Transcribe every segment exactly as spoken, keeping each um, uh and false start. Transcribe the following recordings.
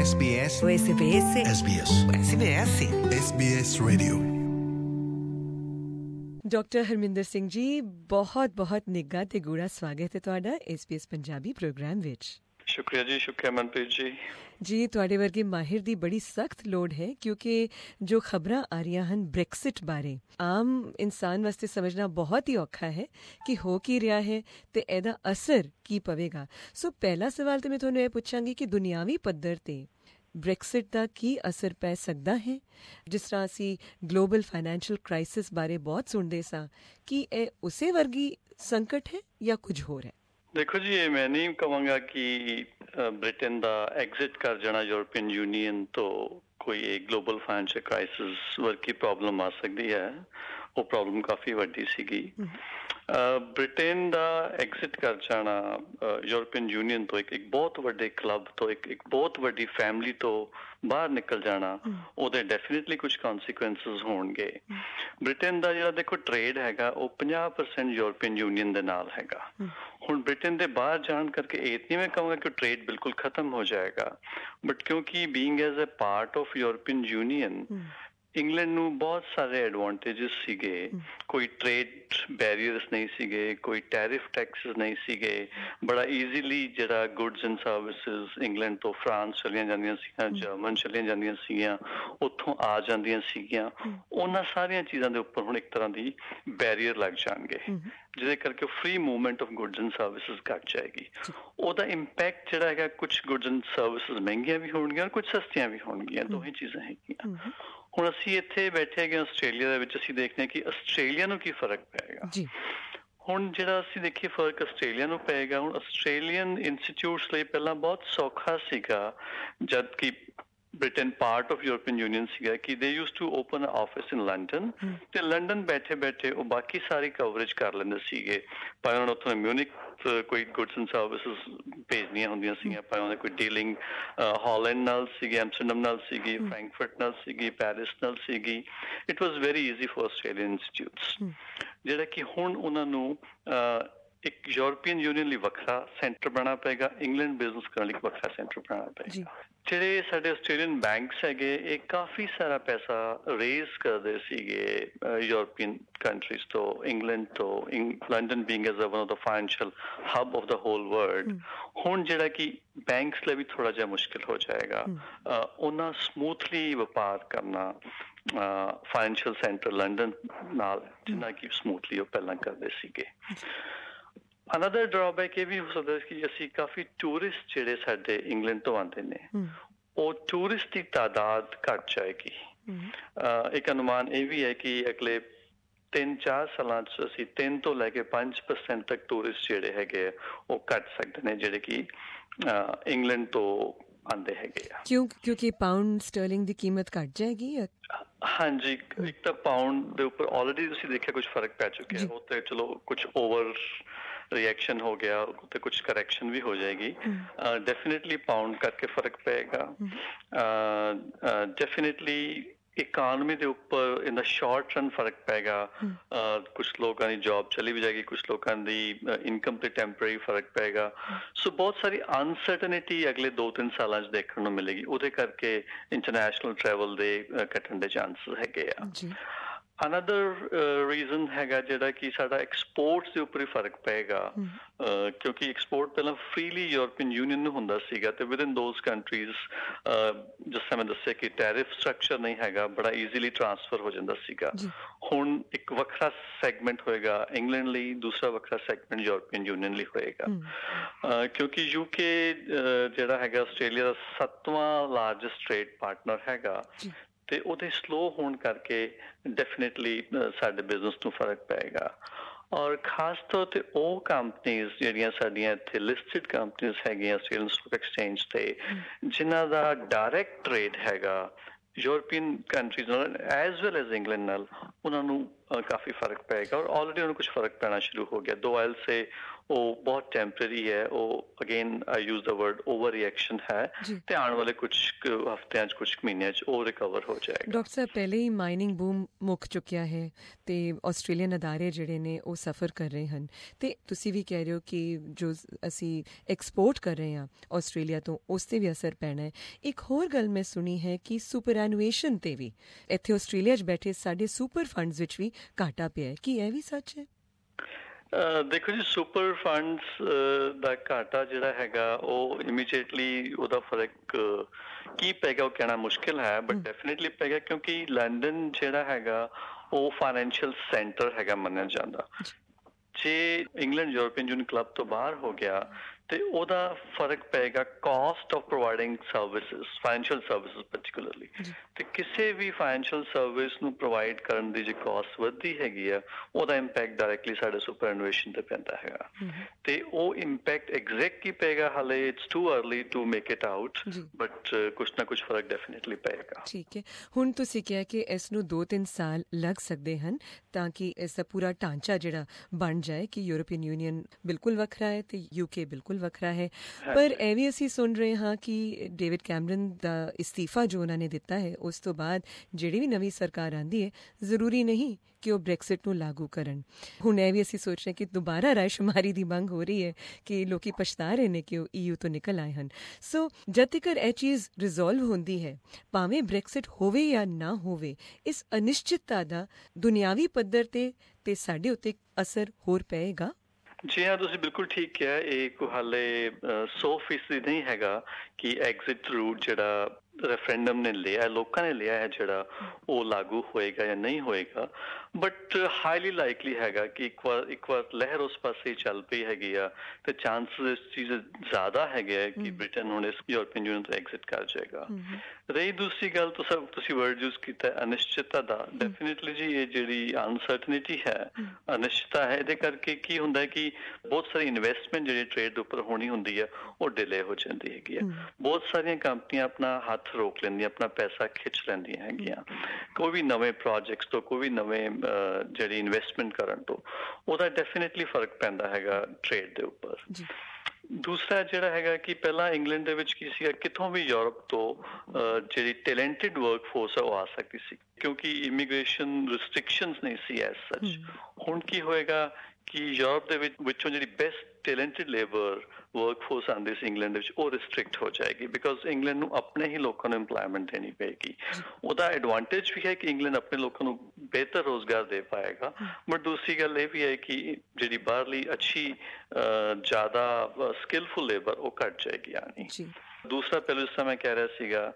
S B S O S B S S B S S B S S B S Radio। Doctor Harminder Singh ji, ਬਹੁਤ ਬਹੁਤ ਨਿੱਘਾ ਤੇ ਗੂੜਾ ਸਵਾਗਤ ਹੈ ਤੁਹਾਡਾ S B S Punjabi programme ਵਿੱਚ। ਸ਼ੁਕਰੀਆ ਜੀ, ਸ਼ੁਕਰੀਆ ਮਨਪ੍ਰੀਤ ਜੀ। ਜੀ, ਤੁਹਾਡੇ ਵਰਗੇ ਮਾਹਿਰ ਦੀ ਬੜੀ ਸਖਤ ਲੋੜ ਹੈ, ਕਿਉਂਕਿ ਜੋ ਖਬਰਾਂ ਆ ਰਹੀਆਂ ਹਨ ਬ੍ਰੈਕਸਿਟ ਬਾਰੇ, ਆਮ ਇਨਸਾਨ ਵਾਸਤੇ ਸਮਝਣਾ ਬਹੁਤ ਹੀ ਔਖਾ ਹੈ ਕਿ ਹੋ ਕੀ ਰਿਹਾ ਹੈ ਤੇ ਇਹਦਾ ਅਸਰ ਕੀ ਪਵੇਗਾ। ਸੋ ਪਹਿਲਾ ਸਵਾਲ ਤਾਂ ਮੈਂ ਤੁਹਾਨੂੰ ਇਹ ਪੁੱਛਾਂਗੀ ਕਿ ਦੁਨਿਆਵੀ ਪੱਧਰ ਤੇ ਬ੍ਰੈਕਸਿਟ ਦਾ ਕੀ ਅਸਰ ਪੈ ਸਕਦਾ ਹੈ? ਜਿਸ ਤਰ੍ਹਾਂ ਅਸੀਂ ਗਲੋਬਲ ਫਾਈਨੈਂਸ਼ੀਅਲ ਕ੍ਰਾਈਸਿਸ ਬਾਰੇ ਬਹੁਤ ਸੁਣਦੇ ਸਾਂ, ਕੀ ਇਹ ਉਸੇ ਵਰਗੀ ਸੰਕਟ ਹੈ ਜਾਂ ਕੁਝ ਹੋਰ ਹੈ? ਦੇਖੋ ਜੀ, ਇਹ ਮੈਂ ਨਹੀਂ ਕਹਾਂਗਾ ਕਿ ਬ੍ਰਿਟੇਨ ਦਾ ਐਗਜ਼ਿਟ ਕਰ ਜਾਣਾ ਯੂਰਪੀਅਨ ਯੂਨੀਅਨ ਤੋਂ ਕੋਈ ਇੱਕ ਗਲੋਬਲ ਫਾਈਨੈਂਸ਼ੀਅਲ ਕ੍ਰਾਈਸਿਸ ਵਰਗੀ ਪ੍ਰੋਬਲਮ ਆ ਸਕਦੀ ਹੈ। ਉਹ ਪ੍ਰੋਬਲਮ ਕਾਫੀ ਵੱਡੀ ਸੀਗੀ। ਬ੍ਰਿਟੇਨ ਦਾ ਐਗਜ਼ਿਟ ਕਰ ਜਾਣਾ ਯੂਰਪੀਅਨ ਯੂਨੀਅਨ ਤੋਂ ਇੱਕ ਇੱਕ ਬਹੁਤ ਵੱਡੇ ਕਲੱਬ ਤੋਂ, ਇੱਕ ਇੱਕ ਬਹੁਤ ਵੱਡੀ ਫੈਮਿਲੀ ਤੋਂ ਬਾਹਰ ਨਿਕਲ ਜਾਣਾ, ਉਹਦੇ ਡੈਫੀਨੇਟਲੀ ਕੁਝ ਕੌਨਸੀਕੁਐਂਸਿਸ ਹੋਣਗੇ। ਬ੍ਰਿਟੇਨ ਦਾ ਜਿਹੜਾ ਦੇਖੋ ਟ੍ਰੇਡ ਹੈਗਾ, ਉਹ ਪੰਜਾਹ ਪਰਸੈਂਟ ਯੂਰਪੀਅਨ ਯੂਨੀਅਨ ਦੇ ਨਾਲ ਹੈਗਾ। ਹੁਣ ਬ੍ਰਿਟੇਨ ਦੇ ਬਾਹਰ ਜਾਣ ਕਰਕੇ ਇਹ ਨਹੀਂ ਮੈਂ ਕਹਾਂਗਾ ਕਿ ਟ੍ਰੇਡ ਬਿਲਕੁਲ ਖਤਮ ਹੋ ਜਾਏਗਾ, ਬਟ ਕਿਉਂਕਿ being as a part of European union England ਨੂੰ ਬਹੁਤ ਸਾਰੇ ਐਡਵਾਂਟੇਜਸ ਸੀਗੇ। ਕੋਈ ਟ੍ਰੇਡ ਬੈਰੀਅਰਸ ਨਹੀਂ ਸੀਗੇ, ਕੋਈ ਟੈਰਿਫ ਟੈਕਸਿਸ ਨਹੀਂ ਸੀਗੇ। ਬੜਾ ਈਜ਼ੀਲੀ ਜਿਹੜਾ ਗੁੱਡਸ ਐਂਡ ਸਰਵਿਸਿਜ਼ ਇੰਗਲੈਂਡ ਤੋਂ ਫਰਾਂਸ ਚਲੀਆਂ ਜਾਂਦੀਆਂ ਸੀਗੀਆਂ, ਜਰਮਨ ਚਲੀਆਂ ਜਾਂਦੀਆਂ ਸੀਗੀਆਂ, ਉੱਥੋਂ ਆ ਜਾਂਦੀਆਂ ਸੀਗੀਆਂ। ਉਹਨਾਂ ਸਾਰੀਆਂ ਚੀਜ਼ਾਂ ਦੇ ਉੱਪਰ ਹੁਣ ਇੱਕ ਤਰ੍ਹਾਂ ਦੀ ਬੈਰੀਅਰ ਲੱਗ ਜਾਣਗੇ, ਜਿਹਦੇ ਕਰਕੇ free movement of goods and services ਘੱਟ ਜਾਏਗੀ। ਉਹਦਾ ਇੰਪੈਕਟ ਜਿਹੜਾ ਹੈਗਾ, ਕੁਛ ਗੁੱਡਸ ਐਂਡ ਸਰਵਿਸਿਜ਼ ਮਹਿੰਗੀਆਂ ਵੀ ਹੋਣਗੀਆਂ ਔਰ ਕੁਛ ਸਸਤੀਆਂ ਵੀ ਹੋਣਗੀਆਂ, ਦੋਹੇ ਚੀਜ਼ਾਂ ਹੈਗੀਆਂ। ਹੁਣ ਅਸੀਂ ਇੱਥੇ ਬੈਠੇ ਹੈਗੇ ਆਸਟ੍ਰੇਲੀਆ ਦੇ ਵਿੱਚ, ਅਸੀਂ ਦੇਖਦੇ ਹਾਂ ਕਿ ਆਸਟ੍ਰੇਲੀਆ ਨੂੰ ਕੀ ਫਰਕ ਪਏਗਾ। ਹੁਣ ਜਿਹੜਾ ਅਸੀਂ ਦੇਖੀਏ ਫਰਕ ਆਸਟ੍ਰੇਲੀਆ ਨੂੰ ਪਏਗਾ। ਹੁਣ ਆਸਟ੍ਰੇਲੀਅਨ ਇੰਸਟੀਚਿਊਟਸ ਲਈ ਪਹਿਲਾਂ ਬਹੁਤ ਸੌਖਾ ਸੀਗਾ, ਜਦ ਕਿ Britain part of European union ਸੀਗਾ, ਕਿ they use to open office in London, ਤੇ ਲੰਡਨ ਬੈਠੇ ਬੈਠੇ ਉਹ ਬਾਕੀ ਸਾਰੀ ਕਵਰੇਜ ਕਰ ਲੈਂਦੇ ਸੀਗੇ। ਭਾਵੇਂ ਹੁਣ ਉੱਥੋਂ ਮਿਊਨਿਕ ਕੋਈ ਗੁੱਡਸ ਐਂਡ ਸਰਵਿਸਿਜ਼ ਭੇਜਣੀਆਂ ਹੁੰਦੀਆਂ ਸੀਗੀਆਂ, ਭਾਵੇਂ ਉਹਦੇ ਕੋਈ ਡੀਲਿੰਗ ਹਾਲੈਂਡ ਨਾਲ ਸੀਗੀ, ਐਮਸਟਰਡਮ ਨਾਲ ਸੀਗੀ, ਫਰੈਂਕਫਰਟ ਨਾਲ ਸੀਗੀ, ਪੈਰਿਸ ਨਾਲ ਸੀਗੀ। It was very easy for Australian institutes, ਜਿਹੜਾ ਕਿ ਹੁਣ ਉਹਨਾਂ ਨੂੰ ਇੱਕ ਯੂਰਪੀਅਨ ਯੂਨੀਅਨ ਲਈ ਵੱਖਰਾ ਸੈਂਟਰ ਬਣਾਉਣਾ ਪਏਗਾ, ਇੰਗਲੈਂਡ ਬਿਜ਼ਨਸ ਕਰਨ ਲਈ ਵੱਖਰਾ ਸੈਂਟਰ ਬਣਾਉਣਾ ਪਏਗਾ। ਜਿਹੜੇ ਸਾਡੇ ਆਸਟ੍ਰੇਲੀਅਨ ਬੈਂਕਸ ਹੈਗੇ, ਇਹ ਕਾਫੀ ਸਾਰਾ ਪੈਸਾ ਰੇਜ਼ ਕਰਦੇ ਸੀਗੇ ਯੂਰਪੀਅਨ ਕੰਟਰੀਜ਼ ਤੋਂ, ਇੰਗਲੈਂਡ ਤੋਂ, London being as one of the financial hub of the whole world. ਹੁਣ ਜਿਹੜਾ ਕਿ ਬੈਂਕਸ ਲਈ ਵੀ ਥੋੜਾ ਜਿਹਾ ਮੁਸ਼ਕਿਲ ਹੋ ਜਾਏਗਾ ਉਹਨਾਂ ਸਮੂਥਲੀ ਵਪਾਰ ਕਰਨਾ ਫਾਈਨੈਂਸ਼ੀਅਲ ਸੈਂਟਰ ਲੰਡਨ ਨਾਲ, ਜਿੰਨਾ ਕਿ ਸਮੂਥਲੀ ਉਹ ਪਹਿਲਾਂ ਕਰਦੇ ਸੀਗੇ। ਅਨਦਰ ਡਰਾਬੈਕ ਇਹ ਵੀ ਹੋ ਸਕਦਾ ਕਿ ਅਸੀਂ ਕਾਫੀ ਟੂਰਿਸਟ ਜਿਹੜੇ ਸਾਡੇ ਇੰਗਲੈਂਡ ਤੋਂ ਆਉਂਦੇ ਨੇ, ਉਹ ਟੂਰਿਸਟ ਦੀ ਤਾਦਾਦ ਘੱਟ ਜਾਏਗੀ। ਇੱਕ ਅਨੁਮਾਨ ਇਹ ਵੀ ਹੈ ਕਿ ਅਗਲੇ ਤਿੰਨ ਚਾਰ ਸਾਲਾਂ 'ਚ ਅਸੀਂ ਤਿੰਨ ਤੋਂ ਲੈ ਕੇ ਪੰਜ ਪਰਸੈਂਟ ਤੱਕ ਟੂਰਿਸਟ ਜਿਹੜੇ ਹੈਗੇ ਆ ਉਹ ਘੱਟ ਸਕਦੇ ਨੇ, ਜਿਹੜੇ ਕਿ ਇੰਗਲੈਂਡ ਤੋਂ ਆਉਂਦੇ ਹੈਗੇ ਆ। ਕਿਉਂ? ਕਿਉਂਕਿ ਪਾਉਂਡ ਸਟਰਲਿੰਗ ਦੀ ਕੀਮਤ ਘੱਟ ਜਾਏਗੀ। ਹਾਂਜੀ, ਇੱਕ ਤਾਂ ਪਾਉਂਡ ਦੇ ਉੱਪਰ ਆਲਰੇਡੀ ਤੁਸੀਂ ਦੇਖਿਆ ਕੁਛ ਫਰਕ ਪੈ ਚੁੱਕਿਆ। ਉਹ ਤੇ ਚਲੋ ਕੁਛ ਓਵਰ ਰਿਐਕਸ਼ਨ ਹੋ ਗਿਆ, ਤੇ ਕੁਛ ਕਰੈਕਸ਼ਨ ਵੀ ਹੋ ਜਾਏਗੀ। ਡੈਫੀਨੇਟਲੀ ਪਾਉਂਡ ਕਰਕੇ ਫਰਕ ਪਏਗਾ। ਡੈਫੀਨੇਟਲੀ ਇਕਾਨਮੀ ਦੇ ਉੱਪਰ ਇਨ ਦਾ ਸ਼ਾਰਟ ਰਨ ਫਰਕ ਪਏਗਾ। ਕੁਛ ਲੋਕਾਂ ਦੀ ਜੋਬ ਚਲੀ ਵੀ ਜਾਏਗੀ, ਕੁਛ ਲੋਕਾਂ ਦੀ ਇਨਕਮ ਤੇ ਟੈਂਪਰੇਰੀ ਫਰਕ ਪਏਗਾ। ਸੋ ਬਹੁਤ ਸਾਰੀ ਅਨਸਰਟਨਿਟੀ ਅਗਲੇ ਦੋ ਤਿੰਨ ਸਾਲਾਂ 'ਚ ਦੇਖਣ ਨੂੰ ਮਿਲੇਗੀ। ਉਹਦੇ ਕਰਕੇ ਇੰਟਰਨੈਸ਼ਨਲ ਟਰੈਵਲ ਦੇ ਘਟਣ ਦੇ ਚਾਂਸਿਸ ਹੈਗੇ ਆ। ਅਨਦਰ ਰੀਜ਼ਨ ਹੈਗਾ ਜਿਹੜਾ ਕਿ ਸਾਡਾ ਐਕਸਪੋਰਟਸ ਦੇ ਉੱਪਰ ਹੀ ਫਰਕ ਪਏਗਾ, ਕਿਉਂਕਿ ਐਕਸਪੋਰਟ ਪਹਿਲਾਂ ਫ੍ਰੀਲੀ ਯੂਰਪੀਅਨ ਯੂਨੀਅਨ ਨੂੰ ਹੁੰਦਾ ਸੀਗਾ, ਤੇ ਵਿਦ ਇਨ ਦੋਜ਼ ਕੰਟਰੀਜ਼ ਜਿਸ ਤਰ੍ਹਾਂ ਮੈਂ ਦੱਸਿਆ ਕਿ ਟੈਰਿਫ ਸਟਰਕਚਰ ਨਹੀਂ ਹੈਗਾ, ਬੜਾ ਈਜ਼ੀਲੀ ਟਰਾਂਸਫਰ ਹੋ ਜਾਂਦਾ ਸੀਗਾ। ਹੁਣ ਇੱਕ ਵੱਖਰਾ ਸੈਗਮੈਂਟ ਹੋਏਗਾ ਇੰਗਲੈਂਡ ਲਈ, ਦੂਸਰਾ ਵੱਖਰਾ ਸੈਗਮੈਂਟ ਯੂਰਪੀਅਨ ਯੂਨੀਅਨ ਲਈ ਹੋਏਗਾ। ਕਿਉਂਕਿ ਯੂਕੇ ਜਿਹੜਾ ਹੈਗਾ ਆਸਟ੍ਰੇਲੀਆ ਦਾ ਸੱਤਵਾਂ ਲਾਰਜੈਸਟ ਟ੍ਰੇਡ ਪਾਰਟਨਰ ਹੈਗਾ, ਤੇ ਉਹਦੇ ਸਲੋ ਹੋਣ ਕਰਕੇ ਡੈਫੀਨੇਟਲੀ ਸਾਡੇ ਬਿਜ਼ਨਸ ਨੂੰ ਫਰਕ ਪਏਗਾ। ਔਰ ਖਾਸ ਤੌਰ ਤੇ ਉਹ ਕੰਪਨੀਜ਼ ਜਿਹੜੀਆਂ ਸਾਡੀਆਂ ਇੱਥੇ ਲਿਸਟਡ ਕੰਪਨੀਜ਼ ਹੈਗੀਆਂ ਆਸਟ੍ਰੇਲੀਅਨ ਸਟਾਕ ਐਕਸਚੇਂਜ ਤੇ, ਜਿਨ੍ਹਾਂ ਦਾ ਡਾਇਰੈਕਟ ਟ੍ਰੇਡ ਹੈਗਾ ਯੂਰਪੀਅਨ ਕੰਟਰੀਜ਼ ਨਾਲ ਐਜ਼ ਵੈਲ ਐਜ਼ ਇੰਗਲੈਂਡ ਨਾਲ, ਉਹਨਾਂ ਨੂੰ ਕਾਫੀ ਫਰਕ ਪਏਗਾ। ਔਰ ਆਲਰੇਡੀ ਉਹਨੂੰ ਕੁਛ ਫਰਕ ਪੈਣਾ ਸ਼ੁਰੂ ਹੋ ਗਿਆ। ਦੋ ਆਇਲ ਸੇ ਉਹ ਬਹੁਤ ਟੈਂਪਰੇਰੀ ਹੈ, ਉਹ again I use the word overreaction ਹੈ ਤੇ ਆਉਣ ਵਾਲੇ ਕੁਝ ਹਫ਼ਤਿਆਂ 'ਚ ਕੁਝ ਮਹੀਨਿਆਂ 'ਚ ਉਹ ਰਿਕਵਰ ਹੋ ਜਾਏਗਾ। ਡਾਕਟਰ ਸਾਹਿਬ, ਪਹਿਲੇ ਹੀ ਮਾਈਨਿੰਗ ਬੂਮ ਮੁੱਕ ਚੁੱਕਿਆ ਹੈ ਤੇ ਆਸਟ੍ਰੇਲੀਅਨ ਅਦਾਰੇ ਜਿਹੜੇ ਨੇ ਉਹ ਸਫਰ ਕਰ ਰਹੇ ਹਨ ਤੇ ਤੁਸੀਂ ਵੀ ਕਹਿ ਰਹੇ ਹੋ ਕਿ ਜੋ ਅਸੀਂ ਐਕਸਪੋਰਟ ਕਰ ਰਹੇ ਹਾਂ ਆਸਟ੍ਰੇਲੀਆ ਤੋਂ ਉਸ 'ਤੇ ਵੀ ਅਸਰ ਪੈਣਾ ਹੈ। ਇੱਕ ਹੋਰ ਗੱਲ ਮੈਂ ਸੁਣੀ ਹੈ ਕਿ ਸੁਪਰਐਨੂਏਸ਼ਨ 'ਤੇ ਵੀ ਇੱਥੇ ਆਸਟ੍ਰੇਲੀਆ 'ਚ ਬੈਠੇ ਸਾਡੇ ਸੁਪਰ ਫੰਡਸ ਵਿੱਚ ਵੀ ਘਾਟਾ ਪਿਆ ਹੈ, ਕੀ ਇਹ ਵੀ ਸੱਚ ਹੈ? ਦੇਖੋ ਜੀ, ਸੁਪਰ ਫੰਡਸ ਦਾ ਘਾਟਾ ਜਿਹੜਾ ਹੈਗਾ ਉਹ ਇਮੀਡੀਏਟਲੀ ਉਹਦਾ ਫਰਕ ਕੀ ਪੈਗਾ ਉਹ ਕਹਿਣਾ ਮੁਸ਼ਕਿਲ ਹੈ, ਬਟ ਡੈਫੀਨੇਟਲੀ ਪੈਗਾ ਕਿਉਂਕਿ ਲੰਡਨ ਜਿਹੜਾ ਹੈਗਾ ਉਹ ਫਾਈਨੈਂਸ਼ੀਅਲ ਸੈਂਟਰ ਹੈਗਾ ਮੰਨਿਆ ਜਾਂਦਾ। ਜੇ ਇੰਗਲੈਂਡ ਯੂਰਪੀਅਨ ਯੂਨੀਅਨ ਕਲੱਬ ਤੋਂ ਬਾਹਰ ਹੋ ਗਿਆ ਤੇ ਉਹਦਾ ਫਰਕ ਪਏਗਾ cost of providing services, financial services particularly. ਤੇ ਕਿਸੇ ਵੀ ਫਾਈਨੈਂਸ਼ੀਅਲ ਸਰਵਿਸ ਨੂੰ ਪ੍ਰੋਵਾਈਡ ਕਰਨ ਦੀ ਜੇ ਕਾਸਟ ਵੱਧਦੀ ਹੈਗੀ ਆ ਉਹਦਾ ਇੰਪੈਕਟ ਡਾਇਰੈਕਟਲੀ ਸਾਡੇ ਸੁਪਰਐਨੂਏਸ਼ਨ ਤੇ ਪੈਂਦਾ ਹੈਗਾ ਤੇ ਉਹ ਇੰਪੈਕਟ ਐਗਜ਼ੈਕਟ ਕੀ ਪਏਗਾ ਹਾਲੇ it's too early to make it out, but ਕੁਛ ਨਾ ਕੁਛ ਫਰਕ ਡੈਫੀਨੇਟਲੀ ਪਏਗਾ। ਠੀਕ ਹੈ, ਹੁਣ ਤੁਸੀਂ ਕਿਹਾ ਕਿ ਇਸ ਨੂੰ ਦੋ ਤਿੰਨ ਸਾਲ ਲੱਗ ਸਕਦੇ ਹਨ ਤਾਂ ਕਿ ਇਸ ਦਾ ਪੂਰਾ ਢਾਂਚਾ ਜਿਹੜਾ ਬਣ ਜਾਏ ਕਿ ਯੂਰਪੀਅਨ ਯੂਨੀਅਨ ਬਿਲਕੁਲ ਵੱਖਰਾ ਹੈ ਤੇ ਯੂਕੇ ਬਿਲਕੁਲ ਵੱਖਰਾ ਹੈ। ਪਰ ਇਹ ਵੀ ਅਸੀਂ ਸੁਣ ਰਹੇ ਹਾਂ ਕਿ ਡੇਵਿਡ ਕੈਮਰਨ ਦਾ ਇਸਤੀਫਾ ਜੋ ਉਹਨਾਂ ਨੇ ਦਿੱਤਾ ਹੈ ਉਸ ਤੋਂ ਬਾਅਦ ਜਿਹੜੀ ਵੀ ਨਵੀਂ ਸਰਕਾਰ ਆਉਂਦੀ ਹੈ ਜ਼ਰੂਰੀ ਨਹੀਂ ਕਿ ਉਹ ਬ੍ਰੈਕਸਿਟ ਨੂੰ ਲਾਗੂ ਕਰਨ। ਹੁਣ ਇਹ ਵੀ ਅਸੀਂ ਸੋਚ ਰਹੇ ਕਿ ਦੁਬਾਰਾ ਰਾਇਸ਼ੁਮਾਰੀ ਦੀ ਮੰਗ ਹੋ ਰਹੀ ਹੈ ਕਿ ਲੋਕੀ ਪਛਤਾ ਰਹੇ ਨੇ ਕਿ ਉਹ ਈਯੂ ਤੋਂ ਨਿਕਲ ਆਏ ਹਨ। ਸੋ ਜਦ ਤੱਕ ਇਹ ਚੀਜ਼ ਰਿਜ਼ੋਲਵ ਹੁੰਦੀ ਹੈ, ਭਾਵੇਂ ਬ੍ਰੈਕਸਿਟ ਹੋਵੇ ਜਾਂ ਨਾ ਹੋਵੇ, ਇਸ ਅਨਿਸ਼ਚਿਤਤਾ ਦਾ ਦੁਨਿਆਵੀ ਪੱਧਰ ਤੇ ਤੇ ਸਾਡੇ ਉੱਤੇ ਅਸਰ ਹੋਰ ਪਏਗਾ। ਜੀ ਹਾਂ, ਤੁਸੀਂ ਬਿਲਕੁਲ ਠੀਕ ਕਿਹਾ। ਇਹ ਕੋਈ ਹਾਲੇ ਸੌ ਫੀਸਦੀ ਨਹੀਂ ਹੈਗਾ ਕਿ ਐਗਜ਼ਿਟ ਰੂਟ ਜਿਹੜਾ ਰੈਫਰੈਂਡਮ ਨੇ ਲਿਆ, ਲੋਕਾਂ ਨੇ ਲਿਆ ਹੈ ਜਿਹੜਾ, ਉਹ ਲਾਗੂ ਹੋਏਗਾ ਜਾਂ ਨਹੀਂ ਹੋਏਗਾ, ਬਟ ਹਾਈਲੀ ਲਾਈਕਲੀ ਹੈਗਾ ਕਿ ਇੱਕ ਵਾਰ ਇੱਕ ਵਾਰ ਲਹਿਰ ਉਸ ਪਾਸੇ ਚੱਲ ਪਈ ਹੈਗੀ ਆ ਤੇ ਚਾਂਸਸ ਇਸ ਚੀਜ਼ ਜ਼ਿਆਦਾ ਹੈਗੇ ਆ ਕਿ ਬ੍ਰਿਟਨ ਹੁਣ ਇਸ ਯੂਰਪੀਅਨ ਯੂਨੀਅਨ ਤੋਂ ਐਗਜ਼ਿਟ ਕਰ ਜਾਏਗਾ। ਰਹੀ ਦੂਸਰੀ ਗੱਲ, ਤੁਸੀਂ ਤੁਸੀਂ ਵਰਡ ਯੂਜ਼ ਕੀਤਾ ਅਨਿਸ਼ਚਿਤਤਾ ਦਾ, ਡੈਫੀਨੇਟਲੀ ਜੀ ਇਹ ਜਿਹੜੀ ਅਨਸਰਟਨਿਟੀ ਹੈ, ਅਨਿਸ਼ਚਿਤਤਾ ਹੈ, ਇਹਦੇ ਕਰਕੇ ਕੀ ਹੁੰਦਾ ਹੈ ਕਿ ਬਹੁਤ ਸਾਰੀ ਇਨਵੈਸਟਮੈਂਟ ਜਿਹੜੀ ਟ੍ਰੇਡ ਦੇ ਉੱਪਰ ਹੋਣੀ ਹੁੰਦੀ ਹੈ ਉਹ ਡਿਲੇ ਹੋ ਜਾਂਦੀ ਹੈਗੀ ਆ। ਬਹੁਤ ਸਾਰੀਆਂ ਕੰਪਨੀਆਂ ਆਪਣਾ ਹੱਥ ਰੋਕ ਲੈਂਦੀਆਂ, ਆਪਣਾ ਪੈਸਾ ਖਿੱਚ ਲੈਂਦੀਆਂ ਹੈਗੀਆਂ ਕੋਈ ਵੀ ਨਵੇਂ ਪ੍ਰੋਜੈਕਟਸ ਤੋਂ, ਕੋਈ ਵੀ ਨਵੇਂ ਜਿਹੜੀ ਇਨਵੈਸਟਮੈਂਟ ਕਰਨ ਤੋਂ, ਉਹਦਾ ਡੈਫੀਨੇਟਲੀ ਫਰਕ ਪੈਂਦਾ ਹੈਗਾ ਟ੍ਰੇਡ ਦੇ ਉੱਪਰ। ਦੂਸਰਾ ਜਿਹੜਾ ਹੈਗਾ ਕਿ ਪਹਿਲਾਂ ਇੰਗਲੈਂਡ ਦੇ ਵਿੱਚ ਕੀ ਸੀਗਾ, ਕਿੱਥੋਂ ਵੀ ਯੂਰਪ ਤੋਂ ਜਿਹੜੀ ਟੈਲੈਂਟਡ ਵਰਕ ਫੋਰਸ ਹੈ ਉਹ ਆ ਸਕਦੀ ਸੀ ਕਿਉਂਕਿ ਇਮੀਗ੍ਰੇਸ਼ਨ ਰਿਸਟ੍ਰਿਕਸ਼ਨਸ ਨਹੀਂ ਸੀ ਐਸ ਸੱਚ। ਹੁਣ ਕੀ ਹੋਏਗਾ ਕਿ ਯੂਰਪ ਦੇ ਵਿੱਚ ਵਿੱਚੋਂ ਜਿਹੜੀ best talented labour workforce ਆਉਂਦੀ ਸੀ ਇੰਗਲੈਂਡ ਵਿੱਚ ਉਹ ਰਿਸਟ੍ਰਿਕਟ ਹੋ ਜਾਏਗੀ ਬਿਕੋਜ਼ ਇੰਗਲੈਂਡ ਨੂੰ ਆਪਣੇ ਹੀ ਲੋਕਾਂ ਨੂੰ ਇੰਪਲਾਇਮੈਂਟ ਦੇਣੀ ਪਏਗੀ। ਉਹਦਾ ਐਡਵਾਂਟੇਜ ਵੀ ਹੈ ਕਿ ਇੰਗਲੈਂਡ ਆਪਣੇ ਲੋਕਾਂ ਨੂੰ ਬਿਹਤਰ ਰੋਜ਼ਗਾਰ ਦੇ ਪਾਏਗਾ, ਬਟ ਦੂਸਰੀ ਗੱਲ ਇਹ ਵੀ ਹੈ ਕਿ ਜਿਹੜੀ ਬਾਹਰਲੀ ਅੱਛੀ ਜ਼ਿਆਦਾ ਸਕਿਲਫੁਲ ਲੇਬਰ ਉਹ ਘੱਟ ਜਾਏਗੀ ਆਣੀ। ਦੂਸਰਾ ਪਹਿਲਾਂ ਜਿਸ ਤਰ੍ਹਾਂ ਮੈਂ ਕਹਿ ਰਿਹਾ ਸੀਗਾ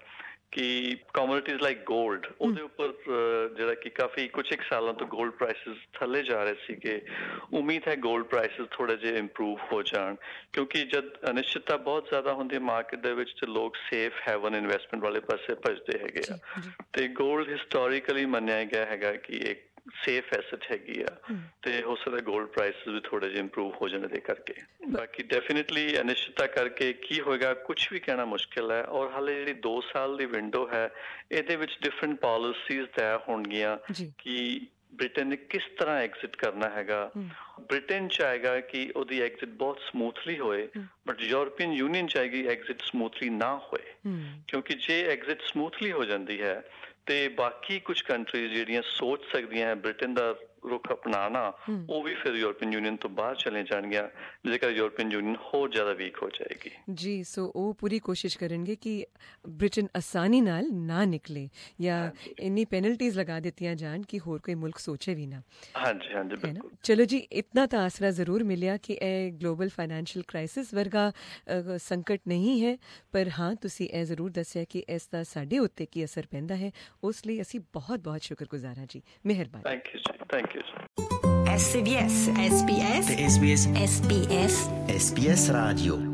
ਕਿ ਕਮੋਡਿਟੀਜ਼ ਲਾਈਕ ਗੋਲਡ, ਉਹਦੇ ਉੱਪਰ ਜਿਹੜਾ ਕਿ ਕਾਫੀ ਕੁਛ ਇੱਕ ਸਾਲਾਂ ਤੋਂ ਗੋਲਡ ਪ੍ਰਾਈਸਿਸ ਥੱਲੇ ਜਾ ਰਹੇ ਸੀਗੇ, ਉਮੀਦ ਹੈ ਗੋਲਡ ਪ੍ਰਾਈਸਿਸ ਥੋੜੇ ਜਿਹੇ ਇੰਪਰੂਵ ਹੋ ਜਾਣ ਕਿਉਂਕਿ ਜਦ ਅਨਿਸ਼ਚਿਤਤਾ ਬਹੁਤ ਜ਼ਿਆਦਾ ਹੁੰਦੀ ਹੈ ਮਾਰਕੀਟ ਦੇ ਵਿੱਚ ਤੇ ਲੋਕ ਸੇਫ ਹੈਵਨ ਇਨਵੈਸਟਮੈਂਟ ਵਾਲੇ ਪਾਸੇ ਭੱਜਦੇ ਹੈਗੇ ਆ ਤੇ ਗੋਲਡ ਹਿਸਟੋਰੀਕਲੀ ਮੰਨਿਆ ਗਿਆ ਹੈਗਾ ਕਿ ਇੱਕ ਸੇਫ ਐਸਟ ਹੈਗੀ ਆ ਤੇ ਹੋ ਸਕਦਾ ਗੋਲਡ ਪ੍ਰਾਈਸਿਸ ਵੀ ਥੋੜੇ ਜਿਹੇ ਇੰਪਰੂਵ ਹੋ ਜਾਣ ਦੇ ਕਰਕੇ। ਬਾਕੀ ਡੈਫੀਨੇਟਲੀ ਅਨਿਸ਼ਚਿਤਤਾ ਕਰਕੇ ਕੀ ਹੋਏਗਾ ਕੁਛ ਵੀ ਕਹਿਣਾ ਮੁਸ਼ਕਿਲ ਹੈ ਔਰ ਹਾਲੇ ਜਿਹੜੀ ਦੋ ਸਾਲ ਦੀ ਵਿੰਡੋ ਹੈ ਇਹਦੇ ਵਿੱਚ ਡਿਫਰੈਂਟ ਪਾਲਿਸੀਜ਼ ਤੈਅ ਹੋਣਗੀਆਂ ਕਿ ਬ੍ਰਿਟੇਨ ਨੇ ਕਿਸ ਤਰ੍ਹਾਂ ਐਗਜ਼ਿਟ ਕਰਨਾ ਹੈਗਾ। ਬ੍ਰਿਟੇਨ ਚਾਹੇਗਾ ਕਿ ਉਹਦੀ ਐਗਜ਼ਿਟ ਬਹੁਤ ਸਮੂਥਲੀ ਹੋਏ, ਬਟ ਯੂਰਪੀਅਨ ਯੂਨੀਅਨ ਚਾਹੇਗੀ ਐਗਜ਼ਿਟ ਸਮੂਥਲੀ ਨਾ ਹੋਏ ਕਿਉਂਕਿ ਜੇ ਐਗਜ਼ਿਟ ਸਮੂਥਲੀ ਹੋ ਜਾਂਦੀ ਹੈ ਤੇ ਬਾਕੀ ਕੁਝ ਕੰਟਰੀਜ਼ ਜਿਹੜੀਆਂ ਸੋਚ ਸਕਦੀਆਂ ਹੈ ਬ੍ਰਿਟੇਨ ਦਾ ਰੁਖ ਅਪਣਾਉਣਾ, ਉਹ ਵੀ ਫਿਰ ਯੂਰਪੀਅਨ ਯੂਨੀਅਨ ਤੋਂ ਬਾਹਰ ਚਲੇ ਜਾਣਗੀਆਂ ਜੇਕਰ ਯੂਰਪੀਅਨ ਯੂਨੀਅਨ ਹੋਰ ਜ਼ਿਆਦਾ ਵੀਕ ਹੋ ਜਾਏਗੀ। ਜੀ, ਸੋ ਉਹ ਪੂਰੀ ਕੋਸ਼ਿਸ਼ ਕਰਨਗੇ ਕਿ ਬ੍ਰਿਟੇਨ ਆਸਾਨੀ ਨਾਲ ਨਾ ਨਿਕਲੇ ਜਾਂ ਇੰਨੀ ਪੈਨਲਟੀਜ਼ ਲਗਾ ਦਿੱਤੀਆਂ ਜਾਣ ਕਿ ਹੋਰ ਕੋਈ ਮੁਲਕ ਸੋਚੇ ਵੀ ਨਾ। ਹਾਂਜੀ ਹਾਂਜੀ ਬਿਲਕੁਲ। ਚਲੋ ਜੀ, ਇਤਨਾ ਤਾਂ ਆਸਰਾ ਜ਼ਰੂਰ ਮਿਲਿਆ ਕਿ ਇਹ ਗਲੋਬਲ ਫਾਈਨੈਂਸ਼ੀਅਲ ਕ੍ਰਾਈਸਿਸ ਵਰਗਾ ਸੰਕਟ ਨਹੀਂ ਹੈ, ਪਰ ਹਾਂ ਤੁਸੀਂ ਇਹ ਜ਼ਰੂਰ ਦੱਸਿਆ ਕਿ ਇਸ ਦਾ ਸਾਡੇ ਉੱਤੇ ਕੀ ਅਸਰ ਪੈਂਦਾ ਹੈ, ਉਸ ਲਈ ਅਸੀਂ ਬਹੁਤ ਬਹੁਤ ਸ਼ੁਕਰਗੁਜ਼ਾਰ ਹਾਂ ਜੀ। ਮਿਹਰਬਾਨੀ। ਥੈਂਕ ਯੂ ਜੀ, thank you. S B S S B S S B S S B S S B S Radio